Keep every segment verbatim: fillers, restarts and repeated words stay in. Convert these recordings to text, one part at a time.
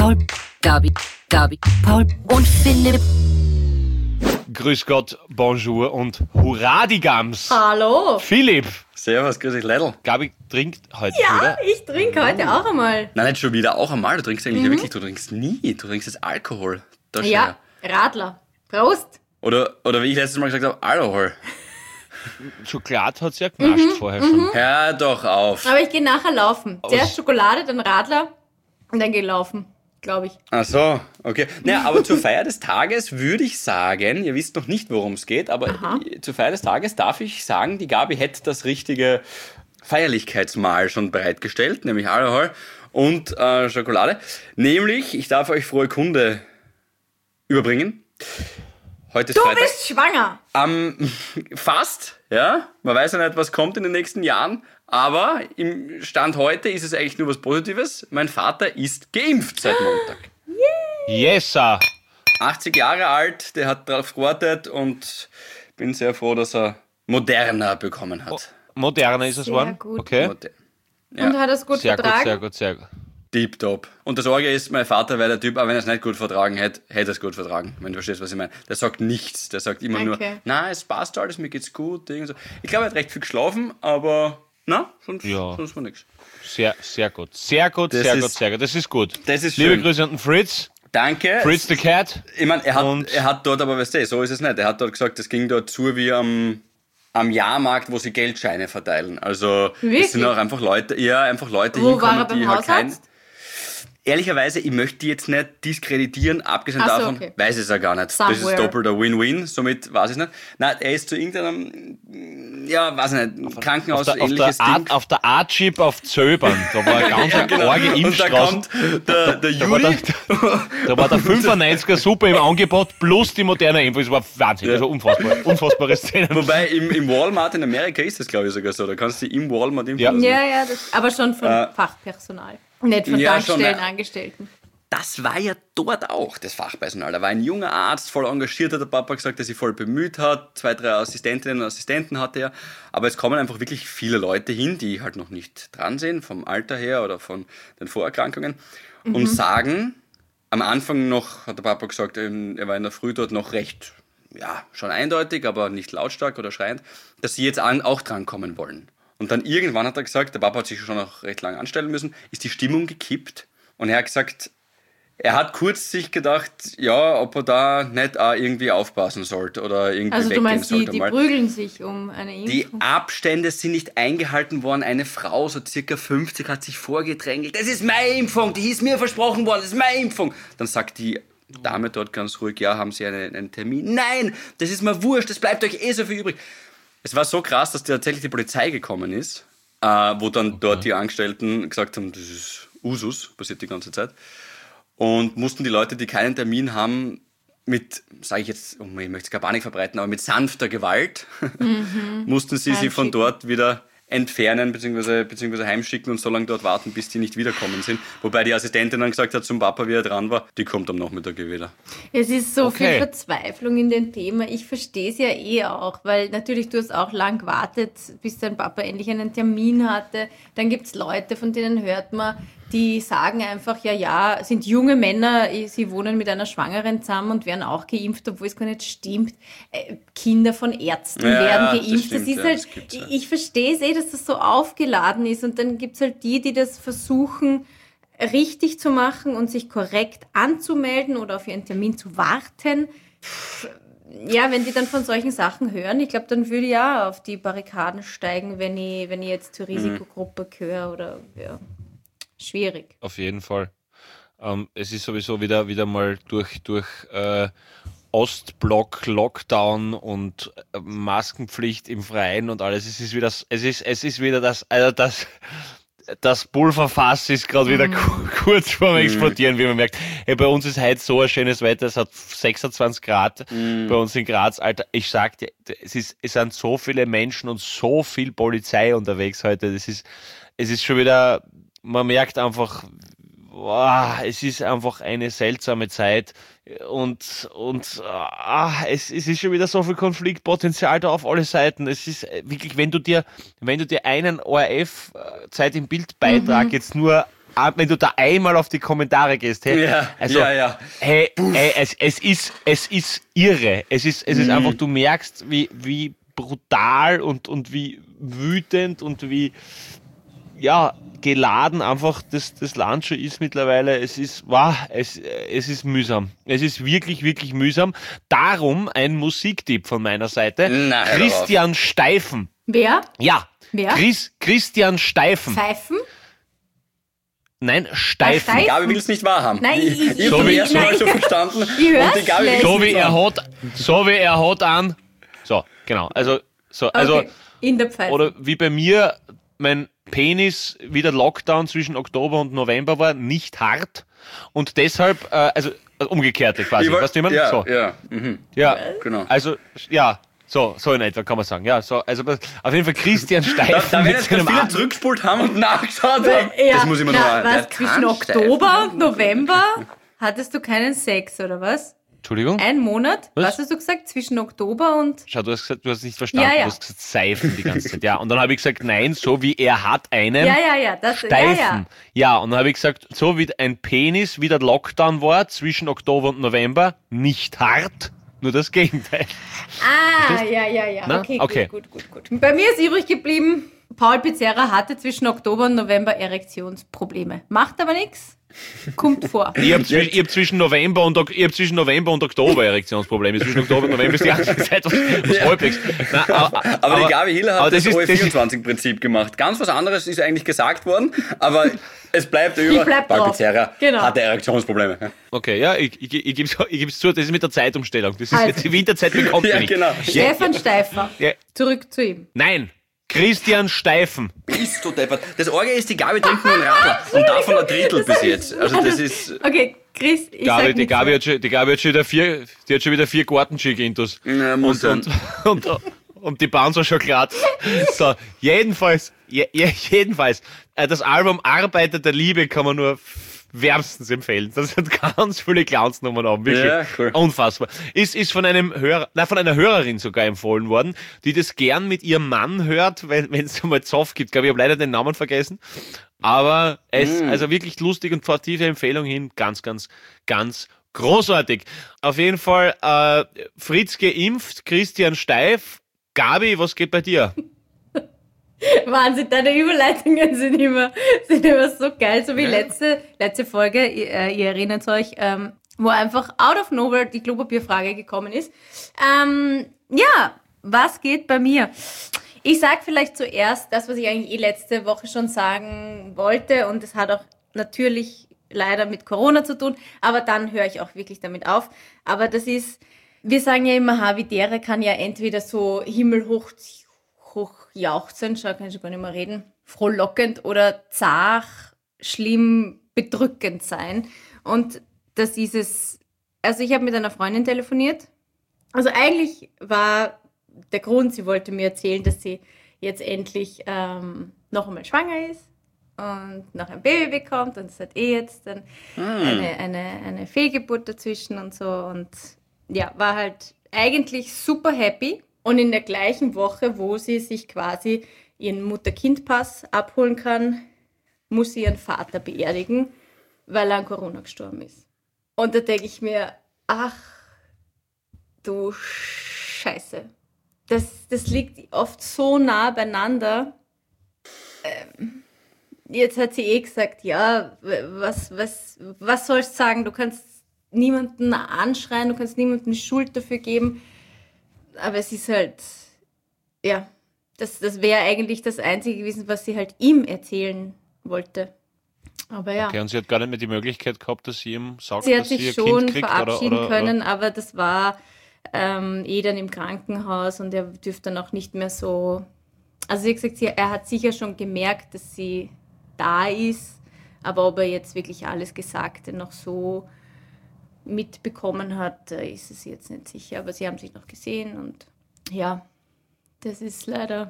Paul, Gabi, Gabi, Paul und Philipp. Grüß Gott, bonjour und hurra die Gams. Hallo. Philipp. Servus, grüß dich, Leidl. Gabi trinkt heute Ja, wieder. ich trinke heute auch einmal. Nein, nicht schon wieder, auch einmal. Du trinkst eigentlich ja wirklich, du trinkst nie. Du trinkst jetzt Alkohol. Da schau Ja, her. Radler. Prost. Oder, oder wie ich letztes Mal gesagt habe, Alkohol. Schokolade hat sie ja genascht vorher schon. Hör doch auf. Aber ich gehe nachher laufen. Zuerst Schokolade, dann Radler und dann gehe ich laufen, glaube ich. Ach so, okay. Naja, aber zur Feier des Tages würde ich sagen, ihr wisst noch nicht, worum es geht, aber Aha. zur Feier des Tages darf ich sagen, die Gabi hätte das richtige Feierlichkeitsmahl schon bereitgestellt, nämlich Alkohol und äh, Schokolade. Nämlich, ich darf euch frohe Kunde überbringen. Heute ist Du Freitag. bist schwanger. Ähm, fast, ja. Man weiß ja nicht, was kommt in den nächsten Jahren. Aber im Stand heute ist es eigentlich nur was Positives. Mein Vater ist geimpft seit Montag. Yes, sir. achtzig Jahre alt, der hat darauf gewartet und bin sehr froh, dass er Moderna bekommen hat. Moderner ist es Sehr geworden. gut. Okay. Moder- Und hat es gut Sehr gut, vertragen? sehr gut, sehr gut. Tipptopp. Und das Sorge ist, mein Vater wäre der Typ, aber wenn er es nicht gut vertragen hätte, hätte er es gut vertragen. Wenn du verstehst, was ich meine. Der sagt nichts. Der sagt immer Okay. nur, na, es passt alles, mir geht's gut. Ding, so. Ich glaube, er hat recht viel geschlafen, aber na, sonst, Ja. sonst war nichts. Sehr, sehr gut. Sehr gut, Das sehr ist- gut, sehr gut. Das ist gut. Das ist Liebe schön. Grüße an den Fritz. Danke. Fritz the Cat. Ich meine, er hat, Und- er hat dort, aber weißt du, so ist es nicht. Er hat dort gesagt, es ging dort zu wie am, am Jahrmarkt, wo sie Geldscheine verteilen. Also Wirklich? es sind auch einfach Leute, ja, einfach Leute Wo hinkommen, war er beim die halt kein... Hausarzt? Ehrlicherweise, ich möchte die jetzt nicht diskreditieren, abgesehen Ach so, davon, okay. weiß ich es ja gar nicht. Das Somewhere. ist doppelter Win-Win, somit weiß ich es nicht. Nein, er ist zu irgendeinem, ja, weiß ich nicht, Auf Krankenhaus, der, auf, ähnliches der Ding. Art, auf der Art-Chip auf Zöbern. Da war ganz Ja, eine genau. arge Und da Impfstraßen. kommt der, der Da war der, Juri. da war der fünfundneunziger super im Angebot plus die moderne Info. Das war Wahnsinn. Ja. Also unfassbar. Unfassbare Szenen. Wobei im, im Walmart in Amerika ist das, glaube ich, sogar so. Da kannst du im Walmart impfen Ja. lassen. Ja, ja, das, aber schon von Äh, Fachpersonal. Nicht von ja, schon, Tankstellen, ja. Angestellten. Das war ja dort auch das Fachpersonal. Da war ein junger Arzt, voll engagiert, hat der Papa gesagt, der sich voll bemüht hat. Zwei, drei Assistentinnen und Assistenten hatte er. Aber es kommen einfach wirklich viele Leute hin, die halt noch nicht dran sind, vom Alter her oder von den Vorerkrankungen, und sagen, am Anfang noch, hat der Papa gesagt, ähm, er war in der Früh dort noch recht, ja, schon eindeutig, aber nicht lautstark oder schreiend, dass sie jetzt an, auch drankommen wollen. Und dann irgendwann hat er gesagt, der Papa hat sich schon noch recht lange anstellen müssen, ist die Stimmung gekippt und er hat gesagt, er hat kurz sich gedacht, ja, ob er da nicht auch irgendwie aufpassen sollte oder irgendwie Also du weggehen meinst, die, sollte die mal. prügeln sich um eine Die Impfung? Abstände sind nicht eingehalten worden. Eine Frau, so circa fünfzig, hat sich vorgedrängelt. Das ist meine Impfung, die ist mir versprochen worden, das ist meine Impfung. Dann sagt die Dame dort ganz ruhig, ja, haben Sie einen, einen Termin? Nein, das ist mir wurscht, es bleibt euch eh so viel übrig. Es war so krass, dass tatsächlich die Polizei gekommen ist, äh, wo dann dort die Angestellten gesagt haben, das ist Usus, passiert die ganze Zeit. Und mussten die Leute, die keinen Termin haben, mit, sage ich jetzt, oh, ich möchte es gar Panik verbreiten, aber mit sanfter Gewalt, mussten sie sie von Heimschicken. dort wieder entfernen bzw. beziehungsweise heimschicken und so lange dort warten, bis die nicht wiederkommen sind. Wobei die Assistentin dann gesagt hat zum Papa, wie er dran war, die kommt am Nachmittag wieder. Es ist so Okay. viel Verzweiflung in dem Thema. Ich verstehe es ja eh auch, weil natürlich du hast auch lang gewartet, bis dein Papa endlich einen Termin hatte. Dann gibt es Leute, von denen hört man, die sagen einfach, ja, ja, sind junge Männer, sie wohnen mit einer Schwangeren zusammen und werden auch geimpft, obwohl es gar nicht stimmt. Äh, Kinder von Ärzten Ja, werden das geimpft. stimmt, das ist ja, halt, das gibt's, ja. ich verstehe es eh, dass das so aufgeladen ist und dann gibt es halt die, die das versuchen, richtig zu machen und sich korrekt anzumelden oder auf ihren Termin zu warten. Pff, ja, wenn die dann von solchen Sachen hören, ich glaube, dann würde ich ja auf die Barrikaden steigen, wenn ich, wenn ich jetzt zur Risikogruppe gehöre oder ja, schwierig. Auf jeden Fall. Ähm, es ist sowieso wieder, wieder mal durch, durch äh, Ostblock, Lockdown und äh, Maskenpflicht im Freien und alles. Es ist wieder, es ist, es ist wieder das, also das, das Pulverfass ist gerade wieder ku- kurz vorm Explodieren, wie man merkt. Hey, bei uns ist heute so ein schönes Wetter, es hat sechsundzwanzig Grad bei uns in Graz. Alter, ich sag dir, es ist, es sind so viele Menschen und so viel Polizei unterwegs heute. Das ist, es ist schon wieder, man merkt einfach, boah, es ist einfach eine seltsame Zeit und, und ah, es, es ist schon wieder so viel Konfliktpotenzial da auf alle Seiten. Es ist wirklich, wenn du dir, wenn du dir einen O R F-Zeit im Bild-Beitrag jetzt nur wenn du da einmal auf die Kommentare gehst, hey, Ja, also, ja, ja. hey, hey es, es, ist, es ist irre. Es ist, es ist Mhm. einfach, du merkst, wie, wie brutal und, und wie wütend und wie ja, geladen einfach das, das Land schon ist mittlerweile. Es ist, wow, es, es ist mühsam. Es ist wirklich, wirklich mühsam. Darum ein Musiktipp von meiner Seite. Na, hör Christian Steifen. Wer? Ja. Wer? Chris, Christian Steifen. Pfeifen? Nein, Steifen. Steifen? Gabi will es nicht wahrhaben. Nein, ich, ich- ich So habe wie- das erste Mal nein. so verstanden. Ich hör's und die Gabi schlecht. will So wie nicht er sagen. hat, so wie er hat an. So, genau. Also, so, also, Okay, in der Pfeife. oder wie bei mir, mein Penis, wie der Lockdown zwischen Oktober und November war, nicht hart. Und deshalb, äh, also, also umgekehrte quasi. Ich wollt- Weißt du, wie man? ja, So. ja. Mhm. Ja, Genau. also, ja, so, so in etwa kann man sagen. Ja, so, also auf jeden Fall Christian Da, Steifen da werden mit jetzt ganz seinem viele Arm. zurückgespult haben und nachgeschaut haben. ja, Das muss ich mir na, noch Der was, kann zwischen Oktober und November hattest du keinen Sex, oder was? Entschuldigung? Ein Monat? Was? Was hast du gesagt? Zwischen Oktober und... Schau, du hast gesagt, du hast nicht verstanden. Ja, ja. Du hast gesagt Seifen die ganze Zeit. Ja, und dann habe ich gesagt, nein, so wie er hat einen Ja, ja, ja. Das, ja, Steifen. ja. Ja, und dann habe ich gesagt, so wie ein Penis, wie der Lockdown war zwischen Oktober und November, nicht hart, nur das Gegenteil. Ah, ja, ja, ja. Na? Okay, Okay. gut, gut, gut, gut. Bei mir ist übrig geblieben, Paul Pizzerra hatte zwischen Oktober und November Erektionsprobleme. Macht aber nichts. Kommt vor. Ich habe zwisch, ich hab zwischen, November und Ok- ich hab zwischen November und Oktober Erektionsprobleme. Zwischen Oktober und November ist die ganze Zeit was, was halbwegs. Nein, aber, Aber, die Gabi Hiller aber hat das, das ist- O E das ist- vierundzwanzig-Prinzip gemacht. Ganz was anderes ist eigentlich gesagt worden, aber es bleibt über. bleib Paul drauf. Pizzerra Genau. hatte Erektionsprobleme. Okay, ja, ich, ich, ich, gebe ich geb's zu, das ist mit der Zeitumstellung. Das ist Also. jetzt die Winterzeit bekommt Ja, mich. genau. Stefan Steifer. Ja. Zurück zu ihm. Nein, Christian Steifen. Bist du deppert. Das Orge ist, die Gabi trinkt nur einen Radler. Und davon ein Drittel bis jetzt. Also das ist... Okay, Chris, ich Gabi, sag die, nichts Gabi mehr. hat schon, die Gabi hat schon wieder vier, die hat schon wieder vier Gartenski-Gintos. Ja, muss und, und, und, und die Bahn so schon glatt. So, jedenfalls, je, je, jedenfalls, äh, das Album Arbeiter der Liebe kann man nur wärmstens empfehlen. Das hat ganz viele Clownsnummern haben, wirklich. Ja, cool. Unfassbar. Ist, ist von einem Hörer, nein, von einer Hörerin sogar empfohlen worden, die das gern mit ihrem Mann hört, wenn wenn es mal Zoff gibt. Ich glaube, ich habe leider den Namen vergessen. Aber es, Mm. also wirklich lustig und tiefe Empfehlung hin, ganz, ganz, ganz großartig. Auf jeden Fall, äh, Fritz geimpft, Christian steif. Gabi, was geht bei dir? Wahnsinn, deine Überleitungen sind immer, sind immer so geil, so wie letzte, letzte Folge, ihr, äh, ihr erinnert euch, ähm, wo einfach out of nowhere die Klopapierfrage gekommen ist. Ähm, ja, was geht bei mir? Ich sag vielleicht zuerst das, was ich eigentlich eh letzte Woche schon sagen wollte, und es hat auch natürlich leider mit Corona zu tun, aber dann höre ich auch wirklich damit auf. Aber das ist, wir sagen ja immer, Havidere kann ja entweder so himmelhoch hochjauchzend, schau, kann ich schon gar nicht mehr reden, frohlockend oder zart, schlimm, bedrückend sein. Und das ist es, also ich habe mit einer Freundin telefoniert. Also eigentlich war der Grund, sie wollte mir erzählen, dass sie jetzt endlich ähm, noch einmal schwanger ist und noch ein Baby bekommt, und es hat eh jetzt dann eine, eine, eine Fehlgeburt dazwischen und so, und ja, war halt eigentlich super happy. Und in der gleichen Woche, wo sie sich quasi ihren Mutter-Kind-Pass abholen kann, muss sie ihren Vater beerdigen, weil er an Corona gestorben ist. Und da denke ich mir, ach du Scheiße. Das, das liegt oft so nah beieinander. Ähm, jetzt hat sie eh gesagt, ja, was, was, was sollst du sagen? Du kannst niemanden anschreien, du kannst niemandem die Schuld dafür geben. Aber es ist halt, ja, das, das wäre eigentlich das Einzige gewesen, was sie halt ihm erzählen wollte. Aber ja. Okay, und sie hat gar nicht mehr die Möglichkeit gehabt, dass sie ihm sagt, Sie hat dass sie sich ihr schon Kind kriegt? verabschieden oder, oder, können, oder? aber das war ähm, eh dann im Krankenhaus, und er dürfte dann auch nicht mehr so... Also wie gesagt, sie, er hat sicher schon gemerkt, dass sie da ist, aber ob er jetzt wirklich alles Gesagte noch so mitbekommen hat, ist es jetzt nicht sicher. Aber sie haben sich noch gesehen, und ja, das ist leider...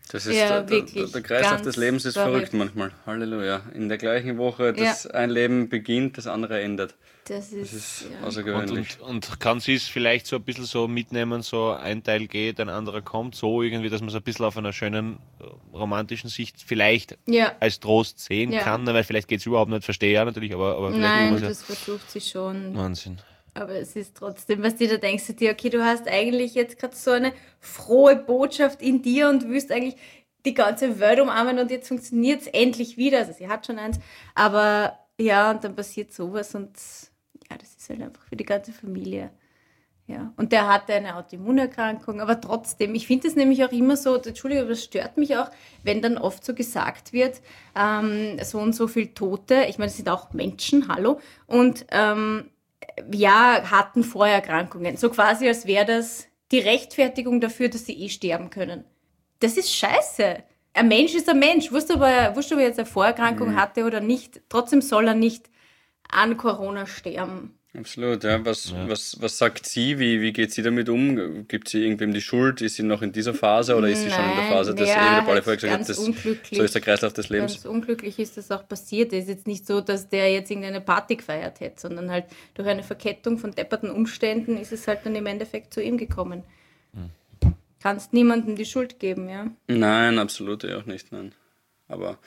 Das ist Ja, der, wirklich, der, der Kreislauf ganz des Lebens ist verrückt. verrückt manchmal. Halleluja. In der gleichen Woche, dass Ja. ein Leben beginnt, das andere endet. Das ist, Das ist ja. Und, außergewöhnlich. und, und kann sie es vielleicht so ein bisschen so mitnehmen, so ein Teil geht, ein anderer kommt, so irgendwie, dass man es ein bisschen auf einer schönen äh, romantischen Sicht vielleicht ja. als Trost sehen Ja. kann, ne, weil vielleicht geht es überhaupt nicht, verstehe ich auch natürlich, aber, aber vielleicht Nein, muss man das versucht sie schon. ja, Wahnsinn. Aber es ist trotzdem, was dir da denkst du dir, okay, du hast eigentlich jetzt gerade so eine frohe Botschaft in dir und willst eigentlich die ganze Welt umarmen und jetzt funktioniert es endlich wieder. Also sie hat schon eins, aber ja, und dann passiert sowas und ja, das ist halt einfach für die ganze Familie. Ja, und der hatte eine Autoimmunerkrankung, aber trotzdem, ich finde es nämlich auch immer so, Entschuldigung, aber das stört mich auch, wenn dann oft so gesagt wird, ähm, so und so viel Tote, ich meine, es sind auch Menschen, hallo, und ähm, ja, hatten Vorerkrankungen, so quasi, als wäre das die Rechtfertigung dafür, dass sie eh sterben können. Das ist scheiße. Ein Mensch ist ein Mensch, wurscht, ob er, wurscht, ob er jetzt eine Vorerkrankung Mhm. hatte oder nicht, trotzdem soll er nicht an Corona sterben. Absolut, ja. Was, Ja. Was, was sagt sie? Wie, wie geht sie damit um? Gibt sie irgendwem die Schuld? Ist sie noch in dieser Phase oder ist sie schon in der Nein, Phase, dass ja, eh, wie der Pauli halt vorher gesagt hat, ganz das, unglücklich. so ist der Kreislauf des Lebens? Ganz unglücklich ist das auch passiert. Es ist jetzt nicht so, dass der jetzt irgendeine Party gefeiert hätte, sondern halt durch eine Verkettung von depperten Umständen ist es halt dann im Endeffekt zu ihm gekommen. Hm. Kannst niemandem die Schuld geben, ja. Nein, absolut ja auch nicht, nein. Aber,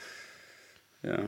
ja.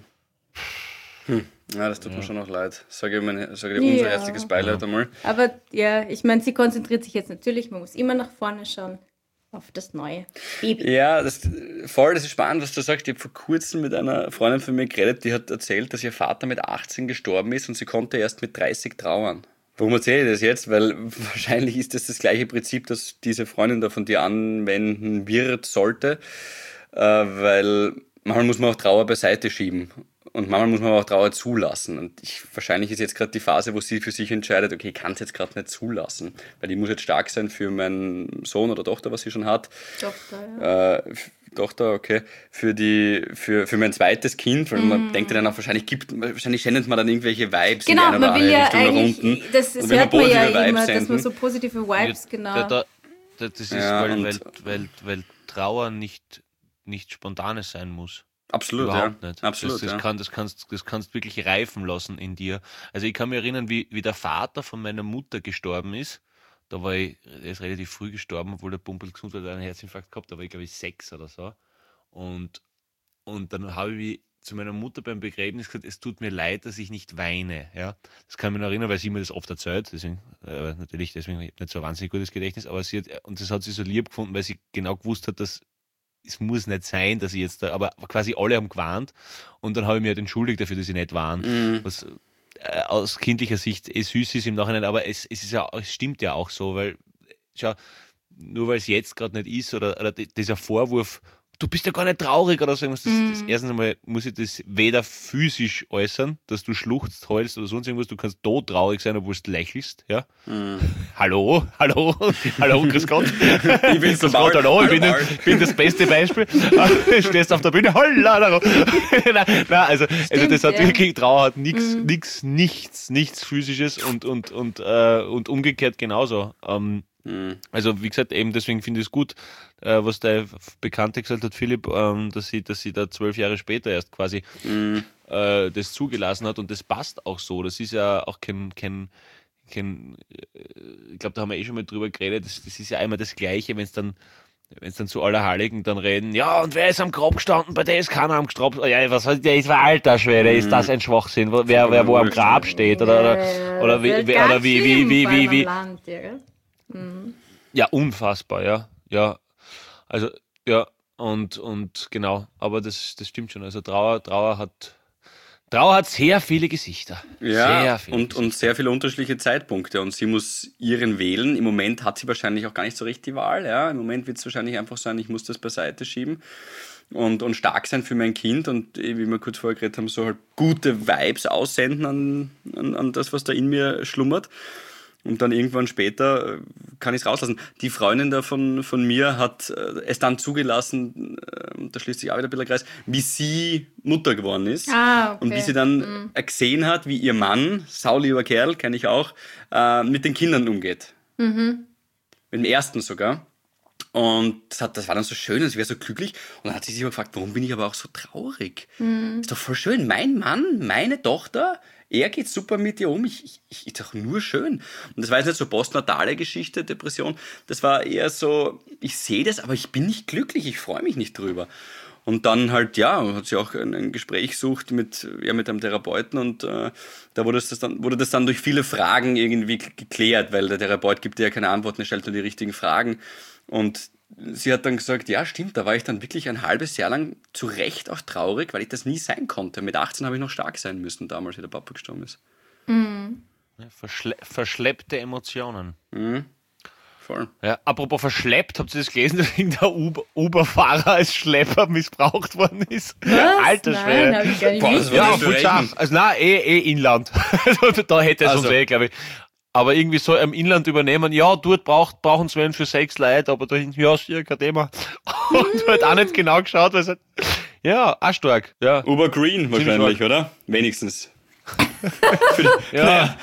Hm. Ja, das tut mir schon noch leid. Sage ich, mein, sage ich unser Ja. herzliches Beileid einmal. Aber ja, ich meine, sie konzentriert sich jetzt natürlich, man muss immer nach vorne schauen, auf das neue Baby. Ja, das, voll, das ist spannend, was du sagst. Ich habe vor kurzem mit einer Freundin von mir geredet, die hat erzählt, dass ihr Vater mit achtzehn gestorben ist und sie konnte erst mit dreißig trauern. Warum erzähle ich das jetzt? Weil wahrscheinlich ist das das gleiche Prinzip, das diese Freundin da von dir anwenden wird, sollte. Äh, weil manchmal muss man auch Trauer beiseite schieben. Und manchmal muss man aber auch Trauer zulassen. Und ich, wahrscheinlich ist jetzt gerade die Phase, wo sie für sich entscheidet, okay, ich kann es jetzt gerade nicht zulassen. Weil ich muss jetzt stark sein für meinen Sohn oder Tochter, was sie schon hat. Tochter, ja. Äh, Tochter, okay. Für, die, für, für mein zweites Kind, weil man denkt dann auch, wahrscheinlich gibt, wahrscheinlich sendet man dann irgendwelche Vibes Genau, in die eine man oder will andere ja Richtung nach eigentlich, unten. das, das Und wenn hört wir man ja positive Vibes immer, dass man senden- so positive Vibes, genau. Da, da, da, das ist, Ja, weil, und- weil, weil, weil Trauer nicht, nicht Spontanes sein muss. Absolut, Überhaupt ja. nicht. Absolut, das, das, ja. kann, das, kannst, das kannst wirklich reifen lassen in dir. Also ich kann mich erinnern, wie, wie der Vater von meiner Mutter gestorben ist. Da war ich, er ist relativ früh gestorben, obwohl der Pumpel gesund war, der hat einen Herzinfarkt gehabt, da war ich glaube ich sechs oder so. Und, und dann habe ich mich zu meiner Mutter beim Begräbnis gesagt, es tut mir leid, dass ich nicht weine. Ja? Das kann ich mich noch erinnern, weil sie mir das oft erzählt, deswegen, äh, natürlich, deswegen habe ich nicht so ein wahnsinnig gutes Gedächtnis, aber sie hat, und das hat sie so lieb gefunden, weil sie genau gewusst hat, dass es muss nicht sein, dass ich jetzt da, aber quasi alle haben gewarnt und dann habe ich mich halt entschuldigt dafür, dass sie nicht waren. Mhm. Was äh, aus kindlicher Sicht eh süß ist im Nachhinein, aber es, es, ist ja, es stimmt ja auch so, weil, schau, nur weil es jetzt gerade nicht ist oder, oder die- dieser Vorwurf, du bist ja gar nicht traurig oder so irgendwas, das, das, erstens einmal muss ich das weder physisch äußern, dass du schluchzt, heulst oder sonst irgendwas, du kannst todtraurig sein, obwohl du lächelst, ja. Hallo, hallo, hallo, grüß Gott. Ich bin's, der grüß Paul. Gott, hallo, ich bin, Hallo, das- Paul. ich bin das beste Beispiel. Stehst auf der Bühne, holla, hallo. nein, nein, also, also das hat ja. wirklich, Trauer hat nichts, nichts, nichts, nichts physisches und, und, und, äh, und umgekehrt genauso. Ähm, Also wie gesagt, eben deswegen finde ich es gut, äh, was der Bekannte gesagt hat, Philipp, ähm, dass sie, dass sie da zwölf Jahre später erst quasi äh, das zugelassen hat und das passt auch so. Das ist ja auch kein, kein, kein äh, ich glaube, da haben wir eh schon mal drüber geredet, das, das ist ja einmal das Gleiche, wenn es dann wenn es dann zu Allerheiligen dann reden, ja, und wer ist am Grab gestanden? Bei der ist keiner am Grab. Oh, ja, was hat der? Ist war alter Schwede, ist das ein Schwachsinn? Wo- Wer, wer wo am Grab steht? Oder, oder, oder, wie, wie, oder wie, wie, wie, wie, wie, Land, ja, gell? Ja, unfassbar, ja. Ja. Also, ja, und, und genau, aber das, das stimmt schon. Also Trauer, Trauer hat Trauer hat sehr viele Gesichter. Ja, sehr viele und, und sehr viele unterschiedliche Zeitpunkte. Und sie muss ihren wählen. Im Moment hat sie wahrscheinlich auch gar nicht so richtig die Wahl. Ja? Im Moment wird es wahrscheinlich einfach sein, ich muss das beiseite schieben und, und stark sein für mein Kind. Und wie wir kurz vorher geredet haben, so halt gute Vibes aussenden an, an, an das, was da in mir schlummert. Und dann irgendwann später äh, kann ich es rauslassen. Die Freundin da von, von mir hat äh, es dann zugelassen, äh, da schließt sich auch wieder ein bisschen der Kreis, wie sie Mutter geworden ist. Ah, okay. Und wie sie dann äh, gesehen hat, wie ihr Mann, saulieber Kerl, kenne ich auch, äh, mit den Kindern umgeht. Mhm. Mit dem ersten sogar. Und das, hat, das war dann so schön, es wäre so glücklich. Und dann hat sie sich aber gefragt, warum bin ich aber auch so traurig? Mhm. Ist doch voll schön. Mein Mann, meine Tochter, er geht super mit ihr um. Ich, ich, ich, ist doch nur schön. Und das war jetzt nicht so postnatale Geschichte, Depression. Das war eher so, ich sehe das, aber ich bin nicht glücklich. Ich freue mich nicht drüber. Und dann halt, ja, hat sie auch ein, ein Gespräch gesucht mit, ja, mit einem Therapeuten und äh, da wurde das, dann, wurde das dann durch viele Fragen irgendwie geklärt, weil der Therapeut gibt dir ja keine Antworten, er stellt nur die richtigen Fragen. Und sie hat dann gesagt, ja stimmt, da war ich dann wirklich ein halbes Jahr lang zu Recht auch traurig, weil ich das nie sein konnte. Mit achtzehn habe ich noch stark sein müssen, damals, wie der Papa gestorben ist. Mhm. Ja, verschle verschleppte Emotionen. Mhm. Voll. Ja, apropos verschleppt, habt ihr das gelesen, dass irgendein Uber- Uber-Fahrer als Schlepper missbraucht worden ist? Was? Alter Nein, hab Schwede. ich gar nicht Boah, das mitgekriegt. Ja, war voll nicht scharf. Also nein, eh, eh Inland. Also, da hätte es Also. uns eh, glaube ich. Aber irgendwie so im Inland übernehmen, ja, dort braucht, brauchen es wen für sechs Leute, aber da hinten, ja, sicher kein Thema. Und halt auch nicht genau geschaut, weil es halt, ja, auch stark. Ja, Uber Green wahrscheinlich, stark. oder? Wenigstens. Für die, ja.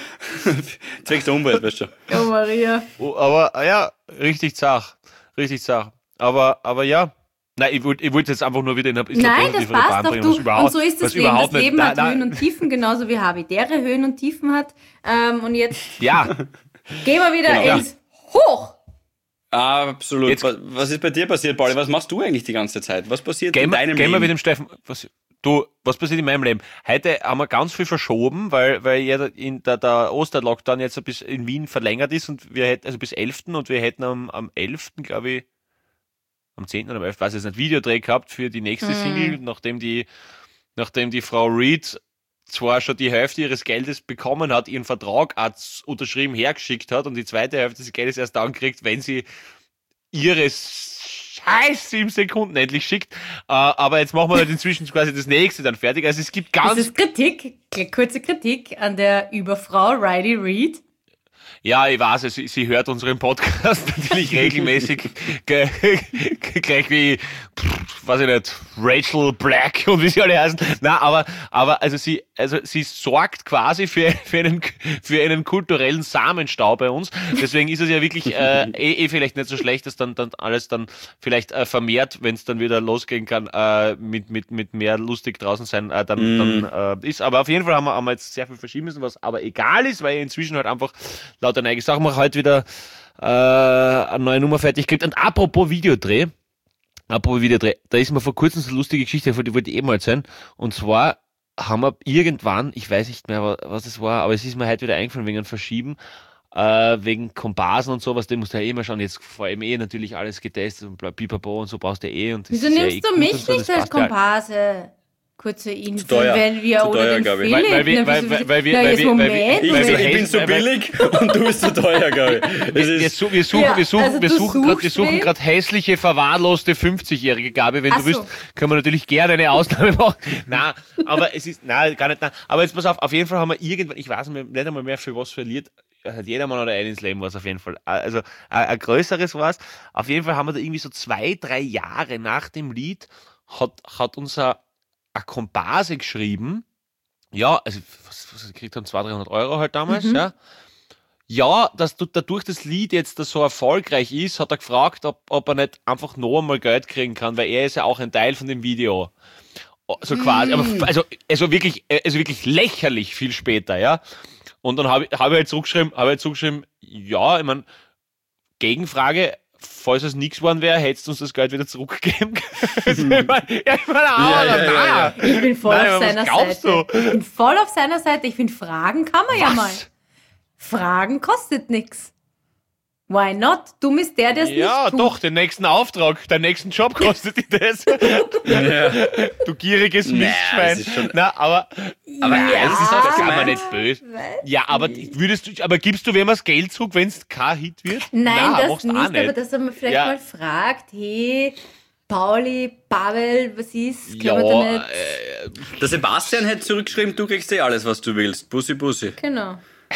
Zwecks der Umwelt, weißt du. Oh, Maria. Oh, aber ah ja, richtig zach. Richtig zach. Aber, aber ja. Nein, ich wollte ich wollt jetzt einfach nur wieder in eine in Nein, das positivere Bahn passt doch. bringen, Du. was überhaupt- Und so ist das was Leben. Das überhaupt nicht- Leben nein, hat nein. Höhen und Tiefen, genauso wie Habitäre Höhen und Tiefen hat. Ähm, und jetzt Ja, gehen wir wieder Genau. ins Hoch. Absolut. Jetzt- was, was ist bei dir passiert, Pauli? Was machst du eigentlich die ganze Zeit? Was passiert gehen in wir, deinem gehen wir Leben? mit dem Steffen. Was, du, was passiert in meinem Leben? Heute haben wir ganz viel verschoben, weil, weil ja in der, der Osterlockdown jetzt bis in Wien verlängert ist und wir hätten, also bis elften und wir hätten am, am elften glaube ich, am zehnten oder am elften weiß ich jetzt nicht, Videodreh gehabt für die nächste Single, nachdem die, nachdem die Frau Reed zwar schon die Hälfte ihres Geldes bekommen hat, ihren Vertrag auch unterschrieben hergeschickt hat und die zweite Hälfte des Geldes erst dann kriegt, wenn sie ihre scheiß sieben Sekunden endlich schickt. Äh, aber jetzt machen wir halt inzwischen quasi das nächste dann fertig. Also es gibt Das ganz... ist Kritik, kurze Kritik an der Überfrau Riley Reid. Ja, ich weiß, sie, sie hört unseren Podcast natürlich regelmäßig, ge- ge- gleich wie, pff, weiß ich nicht, Rachel Black und wie sie alle heißen. Na, aber, aber, also sie, also sie sorgt quasi für, für einen, für einen kulturellen Samenstau bei uns. Deswegen ist es ja wirklich, äh, eh, eh vielleicht nicht so schlecht, dass dann, dann alles dann vielleicht äh, vermehrt, wenn es dann wieder losgehen kann, äh, mit, mit, mit mehr lustig draußen sein, äh, dann, Mm. dann äh, ist. Aber auf jeden Fall haben wir, haben wir jetzt sehr viel verschieben müssen, was aber egal ist, weil inzwischen halt einfach laut der neue Sachen wir heute wieder äh, eine neue Nummer fertig gekriegt. Und apropos Videodreh, apropos Videodreh, da ist mir vor kurzem so eine lustige Geschichte, die wollte ich eh mal erzählen. Und zwar haben wir irgendwann, ich weiß nicht mehr, was das war, aber es ist mir heute wieder eingefallen wegen einem Verschieben, äh, wegen Komparsen und sowas, den musst du ja eh mal schauen. Jetzt vor allem eh natürlich alles getestet und bla, pipapo und so brauchst du eh. Und das Wieso ist ja nimmst eh du gut mich und so, nicht das als passt ja. Komparse? Kurze Info, teuer. weil wir Zu oder teuer, den glaub ich. Philipp. Weil- weil wir- Na, weil- wieso- weil- weil wir- na, weil jetzt wir- Moment. weil wir- Ich, weil so, wir ich bin helfen, so weil wir- billig und du bist so teuer, glaube ich. Das Wir, ist, su- wir suchen, Ja, wir suchen, also wir du suchen gerade, wir suchst suchen wen? gerade hässliche, verwahrloste fünfzigjährige Gabi. Wenn Ach du willst, so. können wir natürlich gerne eine Ausnahme machen. Na, aber es ist, na, gar nicht, na. Aber jetzt pass auf, auf jeden Fall haben wir irgendwann, ich weiß nicht nicht einmal mehr, für was verliert, hat jedermann oder ein ins Leben was auf jeden Fall. Also, ein, ein größeres war es. Auf jeden Fall haben wir da irgendwie so zwei, drei Jahre nach dem Lied, hat, hat unser eine Komparse geschrieben. Ja, also, was, was gekriegt haben, zweihundert, dreihundert Euro halt damals, Mhm. ja. Ja, dass du dadurch das Lied jetzt so erfolgreich ist, hat er gefragt, ob, ob er nicht einfach noch einmal Geld kriegen kann, weil er ist ja auch ein Teil von dem Video. So quasi, aber also, also wirklich, also wirklich lächerlich viel später, ja. Und dann habe ich, hab ich halt zurückgeschrieben, habe ich halt zurückgeschrieben, ja, ich meine, Gegenfrage, falls es nichts geworden wäre, hättest du uns das Geld wieder zurückgegeben können. Ich meine, ja, ich meine, Ja, ah, ja, oder ja, ja. na. Ich bin voll Nein, auf aber was seiner glaubst Seite. du? Ich bin voll auf seiner Seite. Ich finde, Fragen kann man ja mal. Was? Fragen kostet nichts. Why not? Du bist der, der es Ja, nicht tut. doch, den nächsten Auftrag, den nächsten Job kostet dich das. Du gieriges Naja, Mistschwein. das ist schon- Na, aber, aber Ja, das ist doch gemeint. aber nicht böse. Ja, aber würdest du, aber gibst du wem das Geld zurück, wenn es kein Hit wird? Nein, Nein, das machst nicht, auch aber dass er mir vielleicht Ja. mal fragt, hey, Pauli, Pavel, was ist? Ja, Können wir da nicht? äh, der Sebastian hätte zurückgeschrieben, du kriegst eh alles, was du willst. Bussi, bussi. Genau.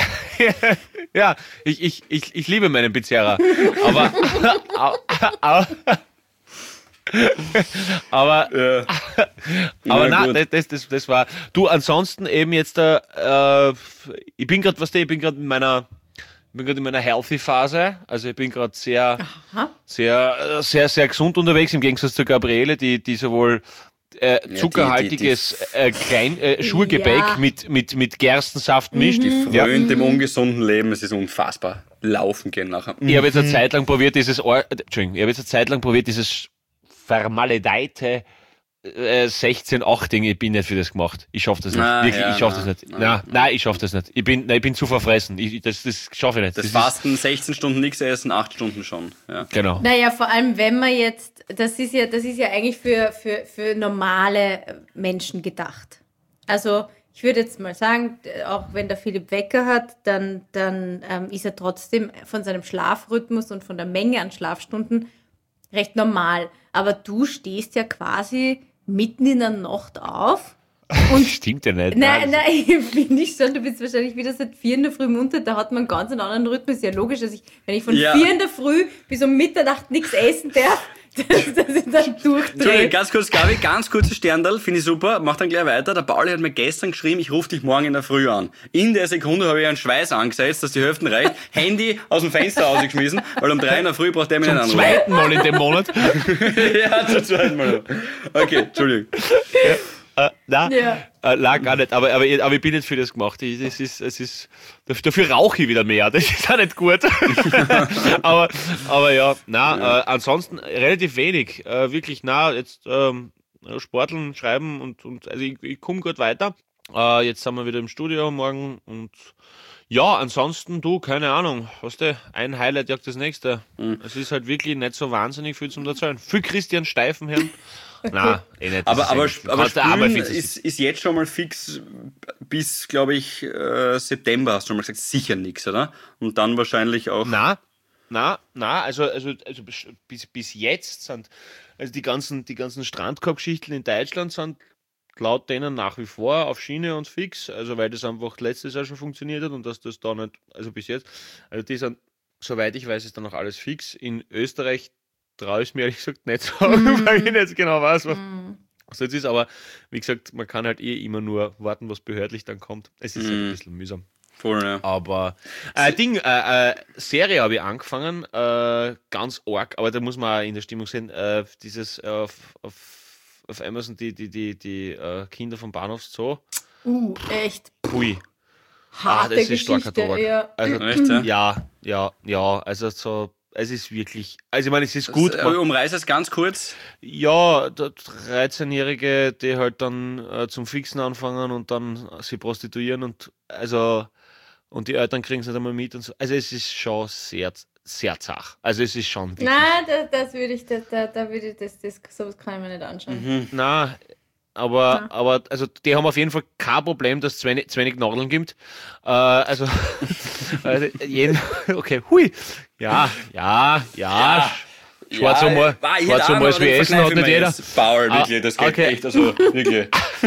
ja, ich, ich, ich, ich liebe meinen Pizzeria. Aber, aber, aber, Ja. aber Na nein, gut. das, das, das war. Du, ansonsten eben jetzt, äh, ich bin gerade, was der, ich bin gerade in meiner, bin gerade in meiner Healthy-Phase. Also ich bin gerade sehr, Aha. sehr, äh, sehr, sehr gesund unterwegs, im Gegensatz zu Gabriele, die, die sowohl äh, die- zuckerhaltiges die- Äh, Klein, äh, Schulgebäck Ja. mit, mit, mit Gerstensaft mischt. Ja. Frönt dem ungesunden Leben, es ist unfassbar. Laufen gehen nachher. Ich habe jetzt eine Zeit lang probiert, dieses, Or- äh, Entschuldigung, ich habe jetzt eine Zeit lang probiert, dieses vermaledeite äh, sechzehn acht Ding. Ich bin nicht für das gemacht. Ich schaffe das nicht. Ah, Wirklich, ja, ich schaffe na, das nicht. na, Nein, nein, ich schaffe das nicht. Ich bin, nein, ich bin zu verfressen. Ich, das das schaffe ich nicht. Das ist- Fasten sechzehn Stunden nichts essen, acht Stunden schon. Ja. Genau. Naja, vor allem, wenn man jetzt, das ist ja, das ist ja eigentlich für, für, für normale Menschen gedacht. Also, ich würde jetzt mal sagen, auch wenn der Philipp Wecker hat, dann, dann ähm, ist er trotzdem von seinem Schlafrhythmus und von der Menge an Schlafstunden recht normal. Aber du stehst ja quasi mitten in der Nacht auf. Und Stimmt ja nicht. Nein, nein, finde ich schon. Du bist wahrscheinlich wieder seit vier in der Früh munter. Da hat man einen ganz anderen Rhythmus. Ja, logisch, dass ich, wenn ich von Ja. vier in der Früh bis um Mitternacht nichts essen darf, dass, dass ich dann Entschuldigung, durchdrehe. ganz kurz, Gabi, ganz kurzes Sterndal, finde ich super, mach dann gleich weiter. Der Pauli hat mir gestern geschrieben, ich rufe dich morgen in der Früh an. In der Sekunde habe ich einen Schweiß angesetzt, dass die Hälfte reicht, Handy aus dem Fenster rausgeschmissen, weil um drei in der Früh braucht der mich nicht Zum anrufen. zweiten Mal in dem Monat. Ja, zum zweiten Mal. Okay, Entschuldigung. Äh, nein, Ja. äh, nein, gar nicht. Aber, aber, ich- aber ich bin nicht für das gemacht. Ich, das ist, es ist, dafür rauche ich wieder mehr. Das ist auch nicht gut. aber, aber ja, nein, Ja. Äh, ansonsten relativ wenig. Äh, wirklich, na, jetzt ähm, Sporteln, Schreiben und, und also ich, ich komme gut weiter. Äh, jetzt sind wir wieder im Studio morgen und ja, ansonsten du, keine Ahnung, weißt du, ein Highlight jagt das nächste. Mhm. Es ist halt wirklich nicht so wahnsinnig viel zum Erzählen. Viel Christian Steifen hören. Nein, eh nicht. Das Aber, ist aber, eigentlich- aber kannst du auch mal Spülen fix- ist, ist jetzt schon mal fix bis, glaube ich, äh, September, hast du schon mal gesagt, sicher nichts, oder? Und dann wahrscheinlich auch... Na, na, na, also, also, also bis, bis jetzt sind also die ganzen, die ganzen Strandkorbgeschichten in Deutschland sind laut denen nach wie vor auf Schiene und fix, also weil das einfach letztes Jahr schon funktioniert hat und dass das da nicht, also bis jetzt, also die sind, soweit ich weiß, ist dann noch alles fix. In Österreich traue ich mir ehrlich gesagt nicht sagen, weil ich nicht genau weiß, was was jetzt ist, aber wie gesagt, man kann halt eh immer nur warten, was behördlich dann kommt. Es ist halt ein bisschen mühsam. Voll, ja. Aber äh, Ding, äh, äh, Serie habe ich angefangen, äh, ganz arg, aber da muss man auch in der Stimmung sehen, äh, dieses äh, auf, auf, auf Amazon, die, die, die, die äh, Kinder vom Bahnhofszoo. Uh, echt Hui. harte das ist starker Geschichte. Tobak. Ja. Also, Echt, ja? ja, ja, ja, also so, es ist wirklich, also ich meine, es ist gut. Gut, man- umreiß es ganz kurz. Ja, der dreizehnjährige, die halt dann äh, zum Fixen anfangen und dann sie prostituieren und also und die Eltern kriegen es nicht einmal mit und so. Also es ist schon sehr, sehr zach. Also es ist schon wirklich. Nein, das, das würde ich, da, da, da würde ich, das, das, sowas kann ich mir nicht anschauen. Nein, aber, aber also die haben auf jeden Fall kein Problem, dass es zu wenig, zu wenig Nadeln gibt. Äh, also, also jeden, okay, hui. Ja, ja, ja. Schwarz Humor, war ich Schwarz hätte auch Humor noch, ist wie den Essen, hat verkneife nicht ich mir jeder. jetzt. Paul, Ah, wirklich, das geht okay. echt, also, wirklich.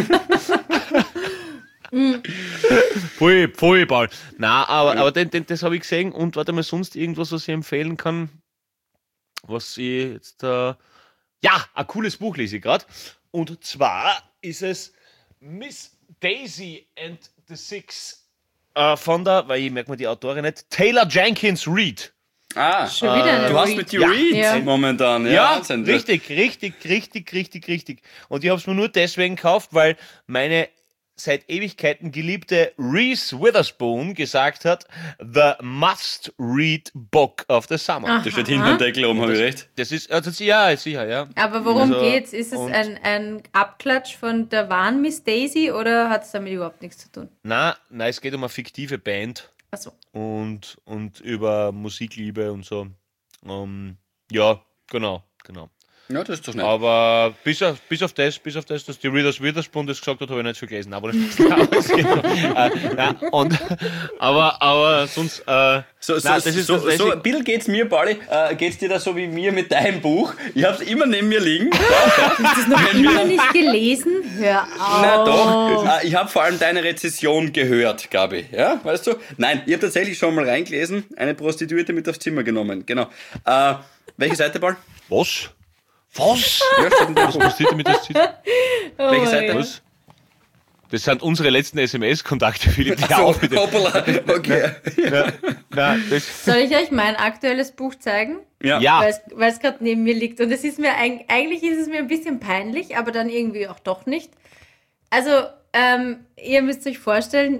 Voll, voll, Paul. Nein, aber, aber den, den, das habe ich gesehen und warte mal, sonst irgendwas, was ich empfehlen kann, was ich jetzt, äh, ja, ein cooles Buch lese ich gerade. Und zwar ist es Miss Daisy and the Six äh, von der, weil ich merke mal die Autorin nicht, Taylor Jenkins Reid. Ah, Schon wieder eine du hast Read. mit die Ja. Read Ja. momentan. Ja, Ja, Wahnsinn. richtig, richtig, richtig, richtig, richtig. Und ich habe es mir nur deswegen gekauft, weil meine seit Ewigkeiten geliebte Reese Witherspoon gesagt hat, the must-read book of the summer. Das steht hinter dem Deckel oben, habe ich recht. Das ist, also, ja, sicher, ja. Aber worum Also, geht's? Ist es und- ein, ein Abklatsch von der wahren Miss Daisy oder hat es damit überhaupt nichts zu tun? Na, nein, es geht um eine fiktive Band Achso. und, und über Musikliebe und so. Ähm, ja, genau, genau. Ja, das ist doch nett. Aber bis auf, bis auf das, bis auf das, dass die Readers Witherspoon das gesagt hat, habe ich nicht viel gelesen. Aber das ist äh, nein, und, aber, aber sonst, äh, So, so, nein, das ist so, das, so ein bisschen geht's mir, Pauli, äh, geht's dir da so wie mir mit deinem Buch? Ich hab's immer neben mir liegen. Hast du es noch immer nicht gelesen? Hör auf. Na doch, äh, ich habe vor allem deine Rezession gehört, Gabi. Ja, weißt du? Nein, ich habe tatsächlich schon mal reingelesen, eine Prostituierte mit aufs Zimmer genommen. Genau. Äh, welche Seite, Paul? was? Was? Ja, steht in deinem Was Buch. passiert damit das Ziel? Oh welche mein Seite? Gott. Was? Das sind unsere letzten S M S-Kontakte, Philipp. Die So, auch bitte. hoppala, okay. Ja. Na, das, Soll ich euch mein aktuelles Buch zeigen? Ja. ja. Weil es gerade neben mir liegt. Und es ist mir eig- eigentlich ist es mir ein bisschen peinlich, aber dann irgendwie auch doch nicht. Also, ähm, ihr müsst euch vorstellen,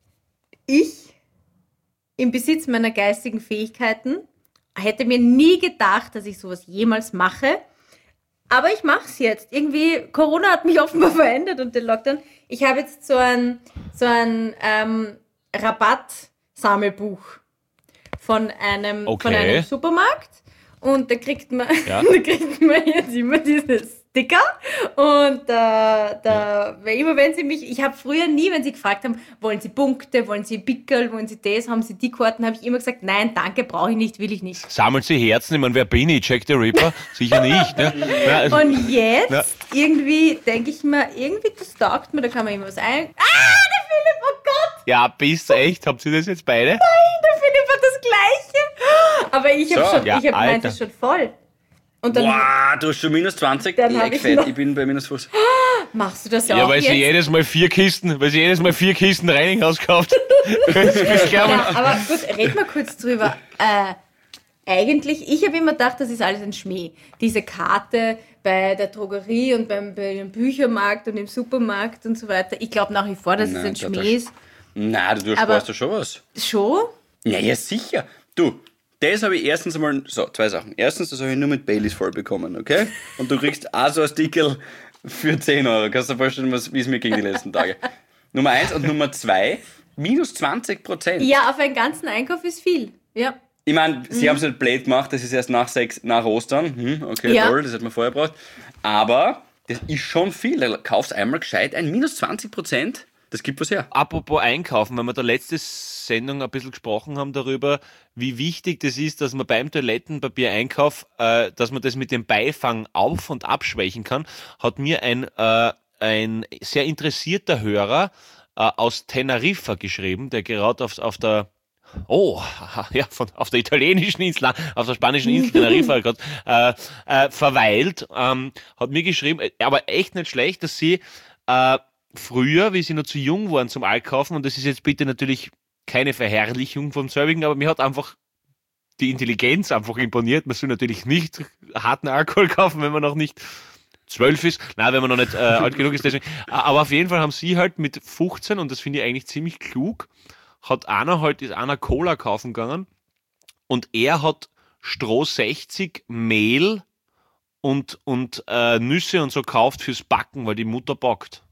ich im Besitz meiner geistigen Fähigkeiten hätte mir nie gedacht, dass ich sowas jemals mache. Aber ich mache es jetzt. Irgendwie, Corona hat mich offenbar verändert und den Lockdown. Ich habe jetzt so ein, so ein ähm, Rabatt-Sammelbuch von einem, Okay. von einem Supermarkt. Und da kriegt man, Ja. da kriegt man jetzt immer diese Sticker. Und da, da, weil immer wenn sie mich, ich habe früher nie, wenn sie gefragt haben, wollen sie Punkte, wollen sie Pickel, wollen sie das, haben sie die Karten, habe ich immer gesagt, nein, danke, brauche ich nicht, will ich nicht. Sammeln Sie Herzen? Ich meine, wer bin ich? Jack the Ripper? Sicher nicht. Ne? Na, also, Und jetzt Ja. irgendwie denke ich mir, irgendwie das taugt mir, da kann man immer was ein. Ah, der Philipp, oh Gott, ja, bist du echt? Habt ihr das jetzt beide? der Philipp hat das Gleiche. Aber ich habe So. schon, Ja, ich habe meins Alter. ist schon voll. Und dann Wow, du hast schon minus zwanzig. Dann hab Leck ich fett. noch- Ich bin bei minus fünfzig. machst du das Ja, auch weil sie jetzt? jedes Mal vier Kisten, weil sie jedes Mal vier Kisten Reinighaus kauft. Das ist klar. Ja, aber gut, red mal kurz drüber. Äh, eigentlich, ich habe immer gedacht, das ist alles ein Schmäh. Diese Karte bei der Drogerie und beim, beim Büchermarkt und im Supermarkt und so weiter. Ich glaube nach wie vor, dass es Nein, ein das- Schmäh ist. Nein, du Aber- sparst da schon was. Schon? Ja, ja, sicher. Du, das habe ich erstens einmal, so, zwei Sachen. Erstens, das habe ich nur mit Baileys voll bekommen, okay? Und du kriegst auch so ein Stickel für zehn Euro. Kannst du dir vorstellen, was- wie es mir ging die letzten Tage. Nummer eins und Nummer zwei, minus zwanzig Prozent. Ja, auf einen ganzen Einkauf ist viel. Ja. Ich meine, sie haben es nicht blöd gemacht, das ist erst nach, sechs, nach Ostern. Hm, okay, Ja. toll, das hätte man vorher gebraucht. Aber das ist schon viel. Da kaufst einmal gescheit ein, minus zwanzig Prozent, das gibt was her. Apropos Einkaufen, wenn wir der letzte Sendung ein bisschen gesprochen haben darüber, wie wichtig das ist, dass man beim Toilettenpapier-Einkauf, äh, dass man das mit dem Beifang auf- und abschwächen kann, hat mir ein, äh, ein sehr interessierter Hörer äh, aus Teneriffa geschrieben, der gerade auf, auf der Oh, ja, von, auf der italienischen Insel, nein, auf der spanischen Insel Teneriffa gerade äh, äh, verweilt, ähm, hat mir geschrieben, äh, aber echt nicht schlecht, dass sie äh, früher, wie sie noch zu jung waren zum Einkaufen, und das ist jetzt bitte natürlich keine Verherrlichung vom selbigen, aber mir hat einfach die Intelligenz einfach imponiert. Man soll natürlich nicht harten Alkohol kaufen, wenn man noch nicht zwölf ist. Nein, wenn man noch nicht äh, alt genug ist. Deswegen. Aber auf jeden Fall haben sie halt mit fünfzehn, und das finde ich eigentlich ziemlich klug, hat einer halt, ist einer Cola kaufen gegangen und er hat Stroh sechzig, Mehl und, und äh, Nüsse und so gekauft fürs Backen, weil die Mutter backt.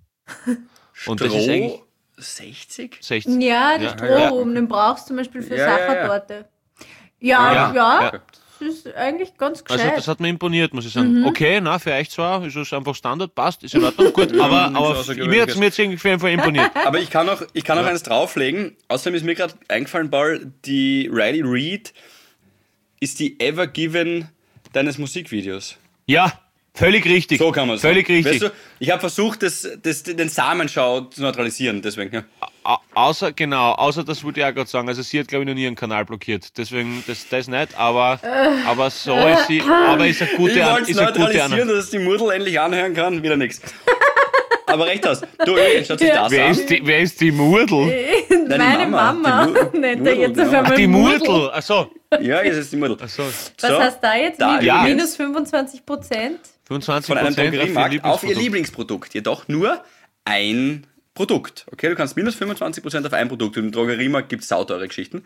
Und das ist eigentlich Stroh sechzig? sechzig. Ja, der Ja. Strohrum, den brauchst du zum Beispiel für Ja, ja, ja. Sachertorte. Ja, ja, Ja, ja, ja. das ist eigentlich ganz gescheit. Also das hat mir imponiert, muss ich sagen. Okay, na, für euch zwar, ist es einfach Standard, passt, ist in Ordnung, gut, aber, nichts aber Außergewöhnliches. mir hat es mir jetzt irgendwie auf jeden Fall imponiert. Aber ich kann auch, ich kann auch Ja. eines drauflegen. Außerdem ist mir gerade eingefallen, Paul, die Riley Reid ist die Ever Given deines Musikvideos. Ja, völlig richtig. So kann man es sagen. Völlig richtig. Weißt du, ich habe versucht, das, das, den Samenschau zu neutralisieren, deswegen. Ja. Au- außer, genau, außer das wollte ich auch gerade sagen, also sie hat, glaube ich, noch nie einen Kanal blockiert, deswegen, das, das nicht, aber, aber so ist sie, aber ist eine gute, Ich An- wollte es ist eine gute neutralisieren, Anna. dass die Murdel endlich anhören kann, wieder nichts. Aber recht hast. Du, Öl, schaut sich Ja. das Wer an. ist die, wer ist die Murdel? Deine Meine Mama, Mama, die Mu- nennt er Murdel, jetzt auf ja. einmal Ach, die Murdel. Murdel, achso, Ja, jetzt ist die Murdel. achso, Was So, heißt da jetzt? da Wie- ja. Minus fünfundzwanzig Prozent? fünfundzwanzig Von einem Prozent Drogeriemarkt auf ihr Lieblingsprodukt. Jedoch nur ein Produkt. Okay, du kannst minus fünfundzwanzig Prozent auf ein Produkt. Und im Drogeriemarkt gibt es sauteure Geschichten.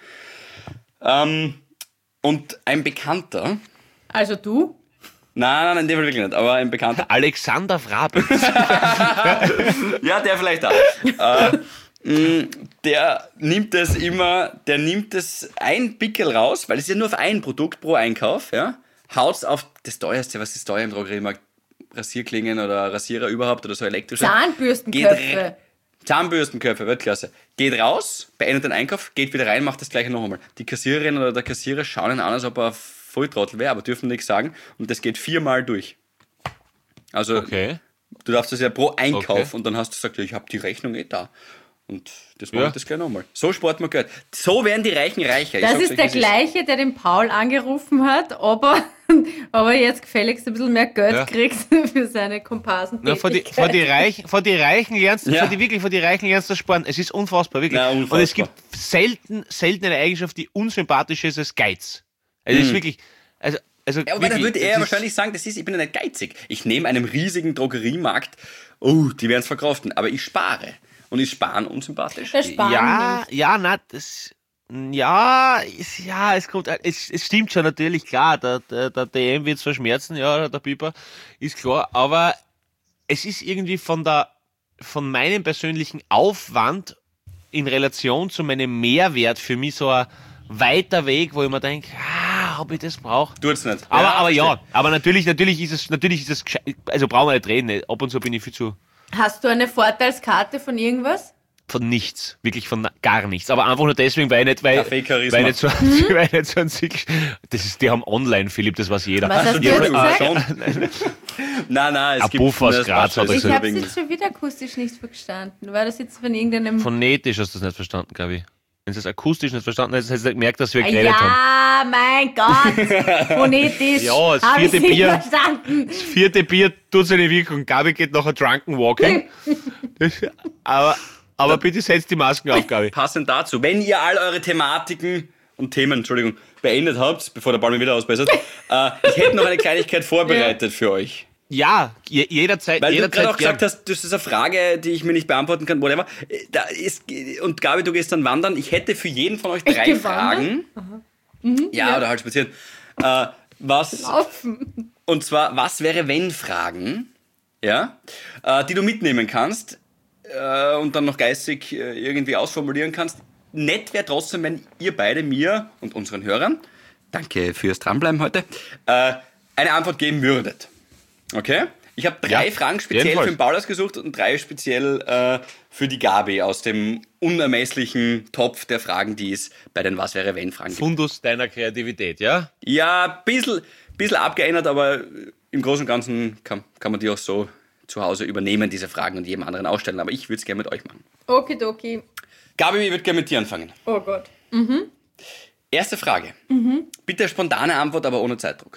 Ähm, und ein Bekannter, Also du? nein, nein, in dem Fall wirklich nicht, aber ein Bekannter, Alexander Frabel. ja, der vielleicht auch, äh, mh, der nimmt das immer, der nimmt das ein Pickel raus, weil es ist ja nur auf ein Produkt pro Einkauf, ja, haut's auf das teuerste, was ist teuer im Drogeriemarkt, Rasierklingen oder Rasierer überhaupt oder so elektrische. Zahnbürstenköpfe. Geht Zahnbürstenköpfe, Weltklasse. Geht raus, beendet den Einkauf, geht wieder rein, macht das gleiche noch einmal. Die Kassiererin oder der Kassierer schauen ihn an, als ob er ein Volltrottel wäre, aber dürfen nichts sagen. Und das geht viermal durch. Also, Okay. du darfst das ja pro Einkauf Okay. und dann hast du gesagt, ja, ich habe die Rechnung eh da. Und das Ja. mache ich das gleich nochmal. So spart man Geld. So werden die Reichen reicher. Ich Das sag's ist euch, der wie es gleiche, der den Paul angerufen hat, ob er Aber jetzt gefälligst ein bisschen mehr Geld Ja. kriegst für seine Komparsen. Na, von, die, von, die Reichen, von die Reichen lernst Ja. von die, wirklich von die Reichen lernst du sparen. Es ist unfassbar, wirklich. Na, Und es unfassbar. gibt selten, selten eine Eigenschaft, die unsympathischer ist als Geiz. Also es ist wirklich, also, also Ja, aber da wirklich, würde er das ist- wahrscheinlich sagen, das ist, ich bin ja nicht geizig. Ich nehme einem riesigen Drogeriemarkt, oh, die werden es verkraften, aber ich spare. Und ist Sparen unsympathisch? Der Sparen Ja, nicht. ja, na, das, ja, ist, ja, es kommt, es, es stimmt schon natürlich, klar, der, der, der D M wird zwar schmerzen, ja, der Piper, ist klar, aber es ist irgendwie von der, von meinem persönlichen Aufwand in Relation zu meinem Mehrwert für mich so ein weiter Weg, wo ich mir denke, ah, ob ich das brauche. Tut's nicht. Aber, Ja, aber ja, verstehe. aber natürlich, natürlich ist es, natürlich ist es, gescheit- also brauchen wir nicht reden, ab und zu bin ich viel zu, Hast du eine Vorteilskarte von irgendwas? von nichts, wirklich von gar nichts. Aber einfach nur deswegen, weil ich nicht, weil, Kaffee-Charisma. weil ich nicht so, weil ich nicht so ein Sick, das ist, die haben online, Philipp, das weiß jeder. Was hast du Die jetzt haben- gesagt? Schon. Nein, nein, es Ein gibt... Buff aus das Graz passt schon, hat er das Ich ist habe es wegen- jetzt schon wieder akustisch nicht verstanden. War das jetzt von irgendeinem... Phonetisch hast du das nicht verstanden, glaube ich. Wenn du es akustisch nicht verstanden hast, hättest du gemerkt, dass wir geredet haben. ja, mein Gott! Phonetisch. Ja, das Hab ich vierte nicht Bier. verstanden. Das vierte Bier tut seine Wirkung. Gabi geht nachher drunken walking. aber, aber bitte setzt die Masken auf, Gabi. Passend dazu, wenn ihr all eure Thematiken und Themen, Entschuldigung, beendet habt, bevor der Ball mir wieder ausbessert, äh, ich hätte noch eine Kleinigkeit vorbereitet für euch. Ja, je, jederzeit, Weil du jederzeit gerade auch gern. gesagt hast, das ist eine Frage, die ich mir nicht beantworten kann, whatever. Da ist, und Gabi, du gehst dann wandern. Ich hätte für jeden von euch Ich drei geh Fragen. Mhm, ja, oder halt spazieren. Äh, was, Laufen. und zwar, was wäre wenn Fragen, ja, äh, die du mitnehmen kannst äh, und dann noch geistig äh, irgendwie ausformulieren kannst. Nett wäre trotzdem, wenn ihr beide mir und unseren Hörern, danke fürs Dranbleiben heute, äh, eine Antwort geben würdet. Okay? Ich habe drei Ja, Fragen speziell jedenfalls. für den Paul ausgesucht und drei speziell äh, für die Gabi aus dem unermesslichen Topf der Fragen, die es bei den Was wäre wenn Fragen gibt. Fundus deiner Kreativität, ja? Ja, ein bisschen, bisschen abgeändert, aber im Großen und Ganzen kann, kann man die auch so zu Hause übernehmen, diese Fragen, und jedem anderen ausstellen. Aber ich würde es gerne mit euch machen. Okidoki. Gabi, ich würde gerne mit dir anfangen. Oh Gott. Erste Frage. Bitte spontane Antwort, aber ohne Zeitdruck.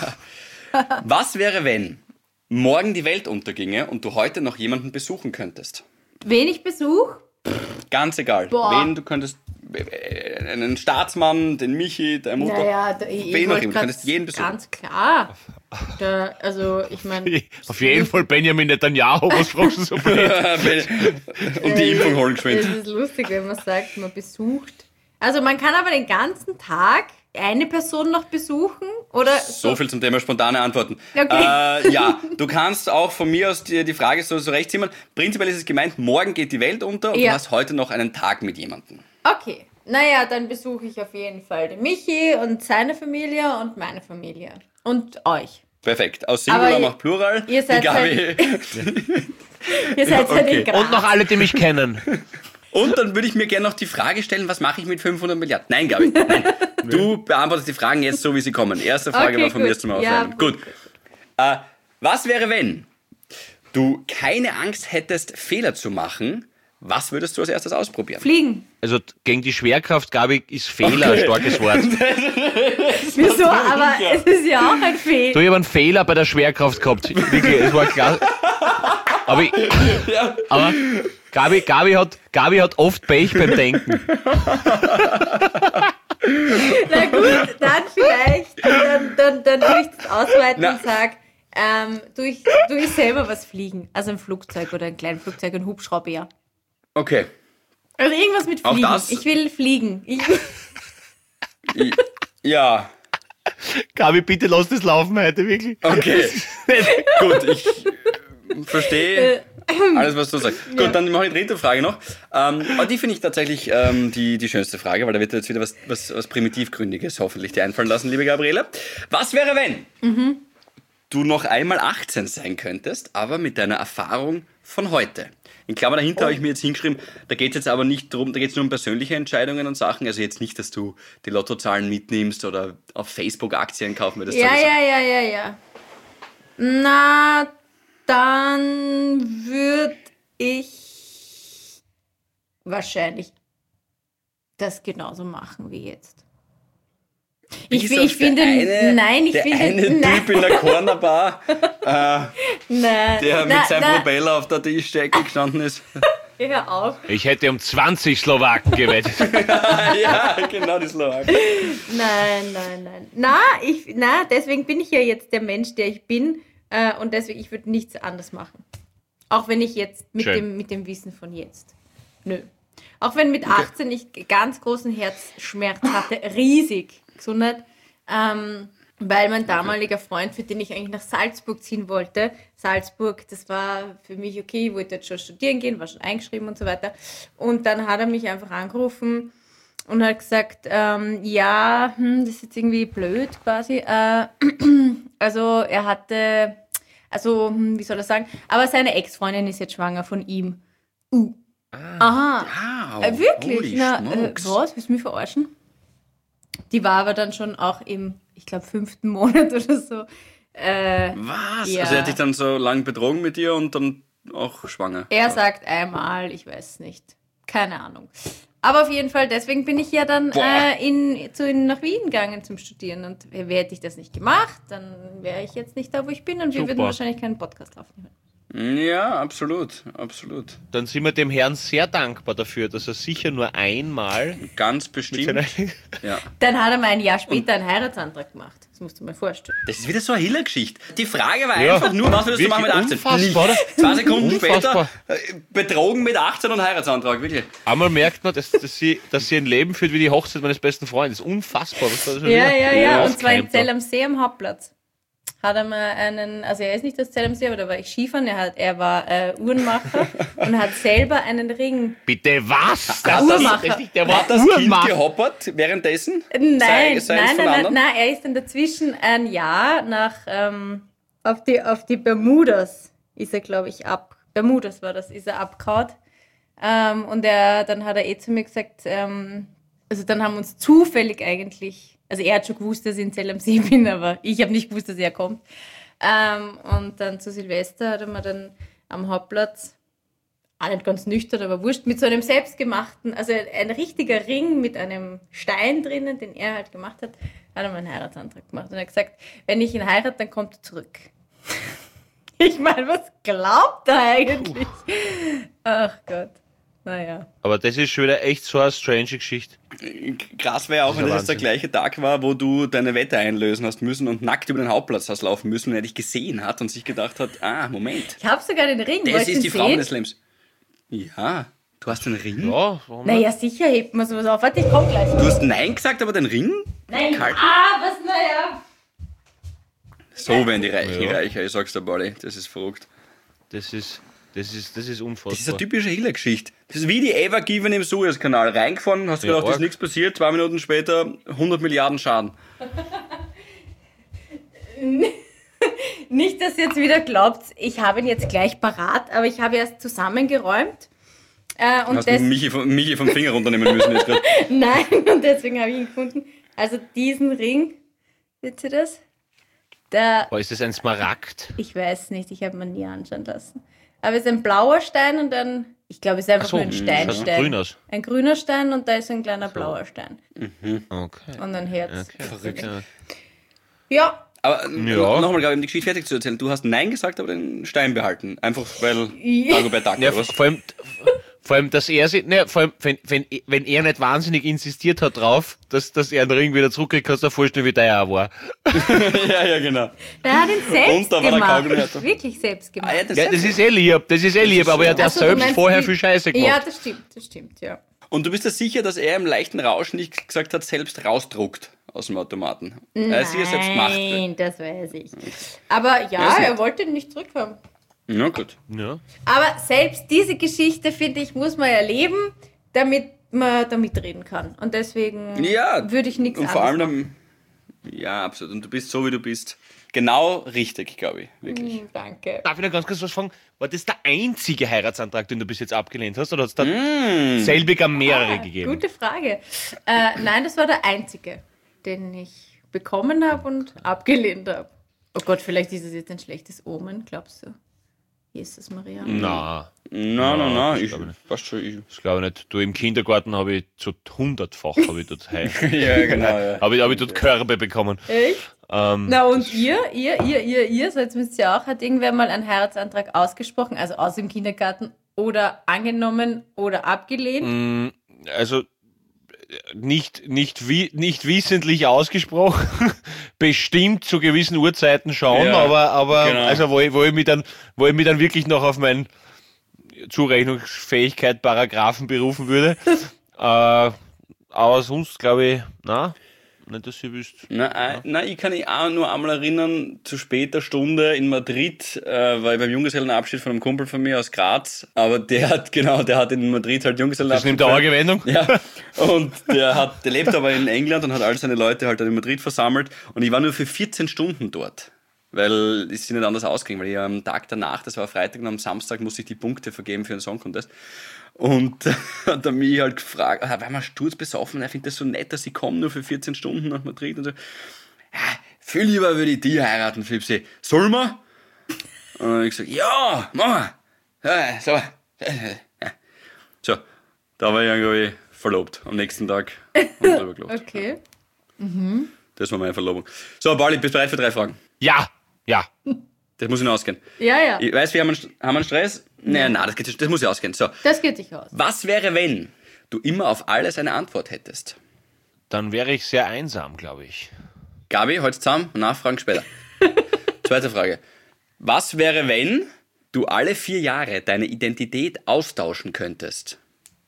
Was wäre, wenn morgen die Welt unterginge und du heute noch jemanden besuchen könntest? Wenig Besuch? Ganz egal. Boah. Wen du könntest, äh, einen Staatsmann, den Michi, deine Mutter. Naja, da, ich, Wen ich auch wollte immer. Du grad könntest jeden besuchen. Ganz klar. Da, also, ich meine... Auf jeden Fall Benjamin Netanyahu, was fragst du so blöd? Und die Impfung holen Es geschwind. ist lustig, wenn man sagt, man besucht. Also man kann aber den ganzen Tag eine Person noch besuchen oder So viel zum Thema spontane Antworten. Okay. Äh, ja, du kannst auch von mir aus dir die Frage so, so recht ziehen. Prinzipiell ist es gemeint, morgen geht die Welt unter und Ja. du hast heute noch einen Tag mit jemandem. Okay, naja, dann besuche ich auf jeden Fall den Michi und seine Familie und meine Familie. Und euch. Perfekt. Aus Singular Aber ihr- macht Plural. ihr seid Die Gabi. Ihr seid halt okay. in Graz. Und noch alle, die mich kennen. Und dann würde ich mir gerne noch die Frage stellen, was mache ich mit fünfhundert Milliarden? Nein, Gabi. Nein. Du beantwortest die Fragen jetzt so, wie sie kommen. Erste Frage Okay, war von mir gut. zum Ja, Aufwärmen. Gut. Äh, was wäre, wenn du keine Angst hättest, Fehler zu machen? Was würdest du als erstes ausprobieren? Fliegen. Also gegen die Schwerkraft, Gabi, ist Fehler ein starkes Wort. Wieso? Aber es ist ja auch ein Fehler. Du, ich habe einen Fehler bei der Schwerkraft gehabt. Wirklich, es war klar. Aber, ich, aber Gabi, Gabi, hat, Gabi hat oft Pech beim Denken. Na gut, dann vielleicht. Dann, dann, dann würde ich das ausweiten Na. und sage, ähm, tu, ich, tu ich selber was fliegen. Also ein Flugzeug oder ein kleines Flugzeug, ein Hubschrauber. Okay. Also irgendwas mit Auch Fliegen. das- Ich will fliegen. Ich, Ja, Gabi, bitte lass das laufen heute, wirklich. okay. Gut, ich äh, verstehe alles, was du sagst. Gut, dann mache ich die dritte Frage noch. Ähm, aber die finde ich tatsächlich ähm, die, die schönste Frage, weil da wird dir jetzt wieder was, was, was Primitivgründiges hoffentlich dir einfallen lassen, liebe Gabriele. Was wäre, wenn Mhm. du noch einmal achtzehn sein könntest, aber mit deiner Erfahrung von heute? In Klammer dahinter habe ich mir jetzt hingeschrieben, da geht es jetzt aber nicht darum, da geht es nur um persönliche Entscheidungen und Sachen. Also jetzt nicht, dass du die Lottozahlen mitnimmst oder auf Facebook Aktien kaufen würdest. ja, solche Sachen. ja, ja, ja, ja. Na, dann würde ich wahrscheinlich das genauso machen wie jetzt. Ich, bis fi- auf ich finde, der eine, nein, ich der finde, eine nein, Typ in der Cornerbar, äh, nein, der mit nein, seinem nein, Propeller auf der Tischdecke gestanden ist. hör auf. Ich hätte um zwanzig Slowaken gewettet. Ja, genau, die Slowaken. Nein, nein, nein. Na, ich, na, deswegen bin ich ja jetzt der Mensch, der ich bin. Äh, und deswegen, ich würde nichts anders machen. Auch wenn ich jetzt mit Schön. dem, mit dem Wissen von jetzt. Nö. Auch wenn mit achtzehn ich ganz großen Herzschmerz hatte, riesig. Gesundheit. Ähm, weil mein damaliger Freund, für den ich eigentlich nach Salzburg ziehen wollte, Salzburg, das war für mich okay, ich wollte jetzt schon studieren gehen, war schon eingeschrieben und so weiter. Und dann hat er mich einfach angerufen und hat gesagt, ähm, ja, hm, das ist jetzt irgendwie blöd quasi. Äh, also er hatte, also hm, wie soll ich sagen, aber seine Ex-Freundin ist jetzt schwanger von ihm. Uh. Aha. Wow, Äh, wirklich? holy Na, äh, smokes. was? Willst du mich verarschen? Die war aber dann schon auch im, ich glaube, fünften Monat oder so. Äh, Was? Ja. Also er hat dich dann so lang betrogen mit dir und dann auch schwanger? er sagt einmal, ich weiß nicht. Keine Ahnung. Aber auf jeden Fall, deswegen bin ich ja dann Boah. äh, in, zu, in, nach Wien gegangen zum Studieren. Und wer- hätte ich das nicht gemacht, dann wäre ich jetzt nicht da, wo ich bin. Und wir Super. würden wahrscheinlich keinen Podcast aufnehmen. Ja, absolut, absolut. Dann sind wir dem Herrn sehr dankbar dafür, dass er sicher nur einmal Ganz mit bestimmt. seiner Ja. Dann hat er mir ein Jahr später einen Heiratsantrag gemacht. Das musst du mir vorstellen. Das ist wieder so eine Hiller-Geschichte. Die Frage war Ja. einfach nur, was würdest du machen mit achtzehn? Unfassbar, oder? Zwei Sekunden Unfassbar. später äh, betrogen mit achtzehn und Heiratsantrag, wirklich. Einmal merkt man, dass, dass, sie, dass sie ein Leben führt wie die Hochzeit meines besten Freundes. Unfassbar. Was da schon Ja, wieder ja, ja. Und zwar in aufkeimt Zell da. am See am Hauptplatz. Hat er mal einen, also er ist nicht aus Zell am See, aber da war ich Skifahren. Er, hat, er war äh, Uhrenmacher und hat selber einen Ring. Bitte was? Hat Das Uhrmacher. ist richtig, der war Hat das Kind Uhrmacher. gehoppert währenddessen? Nein, Sei- sei es nein, von nein, nein, anderen? nein, er ist dann dazwischen ein Jahr nach ähm, auf, die, auf die Bermudas ist er, glaube ich, ab. Bermudas war das, ist er abgehauen. Ähm, und er, dann hat er eh zu mir gesagt, ähm, also dann haben wir uns zufällig eigentlich, also er hat schon gewusst, dass ich in Zell am See bin, aber ich habe nicht gewusst, dass er kommt. Ähm, und dann zu Silvester hat er mir dann am Hauptplatz, auch nicht ganz nüchtern, aber wurscht, mit so einem selbstgemachten, also ein richtiger Ring mit einem Stein drinnen, den er halt gemacht hat, hat er mir einen Heiratsantrag gemacht. Und er hat gesagt, wenn ich ihn heirate, dann kommt er zurück. Ich meine, was glaubt er eigentlich? Ach Gott, naja. Aber das ist schon wieder echt so eine strange Geschichte. Krass wäre auch, Das ist wenn ja das der Wahnsinn. gleiche Tag war, wo du deine Wette einlösen hast müssen und nackt über den Hauptplatz hast laufen müssen und er dich gesehen hat und sich gedacht hat, ah, Moment, Ich habe sogar den Ring. das Wollt ihr ist die ihn Frau sehen? meines Lebens. Ja, du hast den Ring? Ja, warum Naja, sicher hebt man sowas auf. Warte, ich komm gleich. Du hast Nein gesagt, aber den Ring? Nein, Kalt. ah, was, naja. So werden die Reichen Ja. reicher, ich sag's dir, Buddy, das ist verrückt. Das ist, das ist, das ist unfassbar. Das ist eine typische Hiller-Geschichte. Das ist wie die Ever Given im Suezkanal. Reingefahren, hast Ja, gedacht, ist arg. nichts passiert, zwei Minuten später hundert Milliarden Schaden. Nicht, dass ihr jetzt wieder glaubt, ich habe ihn jetzt gleich parat, aber ich habe erst zusammengeräumt. Äh, und Hast du das, Michi, vom- Michi vom Finger runternehmen müssen jetzt gerade. nein, und deswegen habe ich ihn gefunden. Also diesen Ring, seht ihr das? Der, Aber ist das ein Smaragd? ich weiß nicht, ich habe mir nie anschauen lassen. Aber es ist ein blauer Stein und ein, ich glaube, es ist einfach Ach so, nur ein das Steinstein. schaut grün aus. Ein grüner Stein und da ist ein kleiner blauer Stein. Okay. Und ein Herz. Okay. Verrückt. Ja. Ja, Aber Ja. nochmal, glaube ich, um die Geschichte fertig zu erzählen. Du hast Nein gesagt, aber den Stein behalten. Einfach weil Ja. Dagobert Duck, Ja, oder was? vor allem, vor allem, dass er sich, ne, vor allem, wenn, wenn, wenn er nicht wahnsinnig insistiert hat drauf, dass, dass er den Ring wieder zurückkriegt, kannst du dir vorstellen, wie der auch war. ja, ja, genau. der hat ihn selbst Und da war der Kaugummi gemacht. halt Wirklich selbst gemacht. Ah, ja, das Ja, das ist eh lieb, das ist eh lieb, aber er hat ja Ach so, du selbst meinst vorher die- viel Scheiße gemacht. Ja, das stimmt, das stimmt, ja. Und du bist dir sicher, dass er im leichten Rausch nicht gesagt hat, selbst rausdruckt aus dem Automaten? Er ist sicher selbst gemacht. Nein, das weiß ich. Aber ja, Ja, ist er nett. wollte ihn nicht zurückhaben. Na gut. Ja. Aber selbst diese Geschichte, finde ich, muss man erleben, damit man da mitreden kann. Und deswegen Ja. würde ich nichts Und vor allem, anderes dann, ja, absolut. Und du bist so, wie du bist. Genau richtig, glaube ich. Wirklich. machen. Danke. Darf ich noch ganz kurz was fragen? War das der einzige Heiratsantrag, den du bis jetzt abgelehnt hast, oder hat es da Mm. selbiger mehrere Ah, gegeben? gute Frage. Äh, nein, das war der einzige, den ich bekommen habe und abgelehnt habe. Oh Gott, vielleicht ist es jetzt ein schlechtes Omen, glaubst du? Jesus Maria. Na, Nein, nein, nein, das ich, glaube ich nicht. fast schon, ich. das glaube ich nicht. Du, im Kindergarten habe ich zu hundertfach habe ich dort Heu. Ja, genau, ja. habe ich, hab ich dort Körbe bekommen. Echt? Ähm, Na und ihr, ihr, ihr, ihr, ihr, so jetzt müsst ihr auch, hat irgendwer mal einen Heiratsantrag ausgesprochen, also aus dem Kindergarten oder angenommen oder abgelehnt? Also nicht, nicht, wie, nicht wissentlich ausgesprochen, bestimmt zu gewissen Uhrzeiten schon, Ja, aber, aber genau. also wo ich, wo, ich mich dann, wo ich mich dann wirklich noch auf meine Zurechnungsfähigkeit Paragraphen berufen würde. äh, aber sonst glaube ich, na, nicht, dass ihr wisst. Nein, nein, ich kann mich auch nur einmal erinnern, zu später Stunde in Madrid, äh, war ich beim Junggesellenabschied von einem Kumpel von mir aus Graz, aber der hat, genau, der hat in Madrid halt Das Junggesellenabschied. nimmt eine Wendung. Ja, und der hat, der lebt aber in England und hat all seine Leute halt dann in Madrid versammelt und ich war nur für vierzehn Stunden dort. Weil es sich nicht anders ausging, weil ich am Tag danach, das war Freitag und am Samstag musste ich die Punkte vergeben für einen Song Contest. Und hat er mich halt gefragt, ah, war mal sturzbesoffen, er findet das so nett, dass ich komme nur für vierzehn Stunden nach Madrid und so. Ja, viel lieber würde ich die heiraten, Flipsi. Soll man? Und dann habe ich gesagt, ja, mach mal. Ja, so. Ja. So, da war ich irgendwie verlobt am nächsten Tag und drüber gelacht. Okay. Das war meine Verlobung. So, Pauli, bist du bereit für drei Fragen? Ja, ja. Das muss ich noch ausgehen. Ja, ja, Ich weiß, wir haben einen, haben wir einen Stress? Nein, nein, das, geht, das muss ich ausgehen. So, das geht sich aus. was wäre, wenn du immer auf alles eine Antwort hättest? Dann wäre ich sehr einsam, glaube ich. Gabi, heute zusammen, Nachfragen später. Zweite Frage. Was wäre, wenn du alle vier Jahre deine Identität austauschen könntest?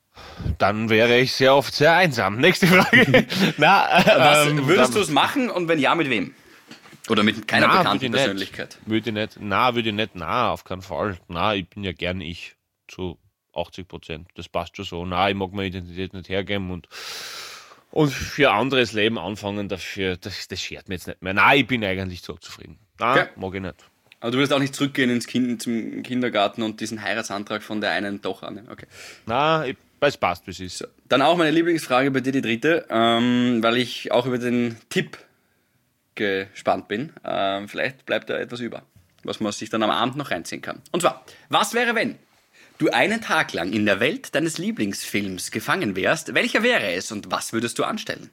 Dann wäre ich sehr oft sehr einsam. Nächste Frage. Na, Was, ähm, würdest du dann- es machen und wenn ja, mit wem? Oder mit keiner Na, bekannten würde ich nicht. Persönlichkeit? Würde ich nicht. Na, würde ich nicht. Na, auf keinen Fall. Na, ich bin ja gern ich. Zu achtzig Prozent. Das passt schon so. Na, ich mag meine Identität nicht hergeben und, und für anderes Leben anfangen dafür, das, das schert mir jetzt nicht mehr. Na, ich bin eigentlich so zufrieden. Na, Okay. mag ich nicht. Aber du würdest auch nicht zurückgehen ins kind, zum Kindergarten und diesen Heiratsantrag von der einen doch annehmen. Okay. Na, ich, es passt, wie es ist. Dann auch meine Lieblingsfrage bei dir, die dritte, ähm, weil ich auch über den Tipp gespannt bin. Ähm, vielleicht bleibt da etwas über, was man sich dann am Abend noch reinziehen kann. Und zwar, was wäre, wenn du einen Tag lang in der Welt deines Lieblingsfilms gefangen wärst? Welcher wäre es und was würdest du anstellen?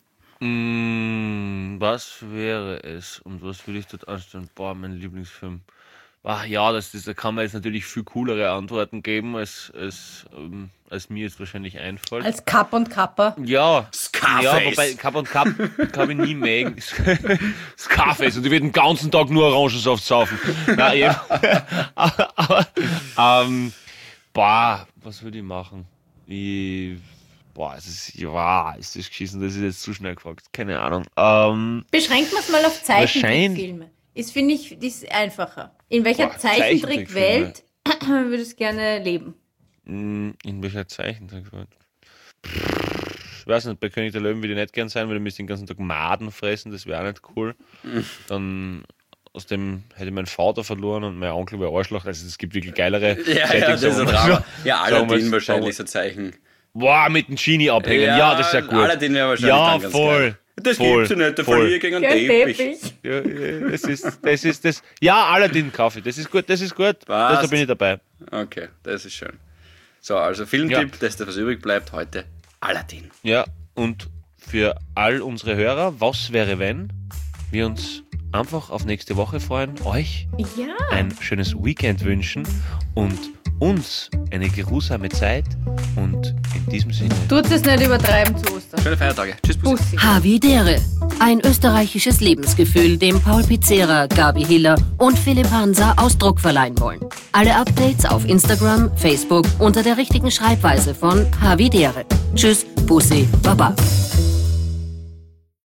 Mm, was wäre es und was würde ich dort anstellen? Boah, mein Lieblingsfilm. Ach ja, das, das, da kann man jetzt natürlich viel coolere Antworten geben, als, als, ähm, als mir jetzt wahrscheinlich einfällt. Als Kapp und Kapper. Ja, Scarface. ja, wobei Cup und Cup habe ich nie mögen. Scarface und ich würde den ganzen Tag nur Orangensaft saufen. Nein, eben. aber, aber ähm, boah, was würde ich machen? Ich, boah, es ist, ja, ist das geschissen, das ist jetzt zu schnell gefragt. Keine Ahnung. Ähm, Beschränkt man es mal auf Wahrscheinlich- Zeichentrickfilme. Ist, finde ich, das ist einfacher. In welcher Boah, Zeichentrickwelt würdest du gerne leben? in welcher Zeichentrick? Ich weiß nicht, bei König der Löwen würde ich nicht gern sein, weil du müsst den ganzen Tag Maden fressen, das wäre auch nicht cool. Dann aus dem hätte ich meinen Vater verloren und mein Onkel wäre Arschloch. Also es gibt wirklich geilere Ja, ja, Settings, das ist ein sagen wir Drama. so. Ja, Sagen wir- Aladdin sagen wahrscheinlich wir- so Zeichen. Boah, mit dem Genie abhängen. Ja, das ist ja gut. Aladdin wäre wahrscheinlich Ja, dann ganz voll. geil. Das voll, gibt's ja nicht, der voll. verliert gegen einen Kein Teppich. Teppich. Ja, ja, das ist, das ist das. Ja, Aladdin kaufe ich. Das ist gut, das ist gut. Das, da Passt. bin ich dabei. Okay, das ist schön. So, also Filmtipp, das was übrig bleibt heute, Aladdin. Ja, und für all unsere Hörer, was wäre, wenn wir uns einfach auf nächste Woche freuen, euch Ja. ein schönes Weekend wünschen und uns eine geruhsame Zeit und in diesem Sinne. Tut es nicht übertreiben zu Ostern. Schöne Feiertage. Tschüss, Bussi. Bussi. Havidere. Ein österreichisches Lebensgefühl, dem Paul Pizzera, Gabi Hiller und Philipp Hansa Ausdruck verleihen wollen. Alle Updates auf Instagram, Facebook unter der richtigen Schreibweise von Havidere. Tschüss, Bussi, Baba.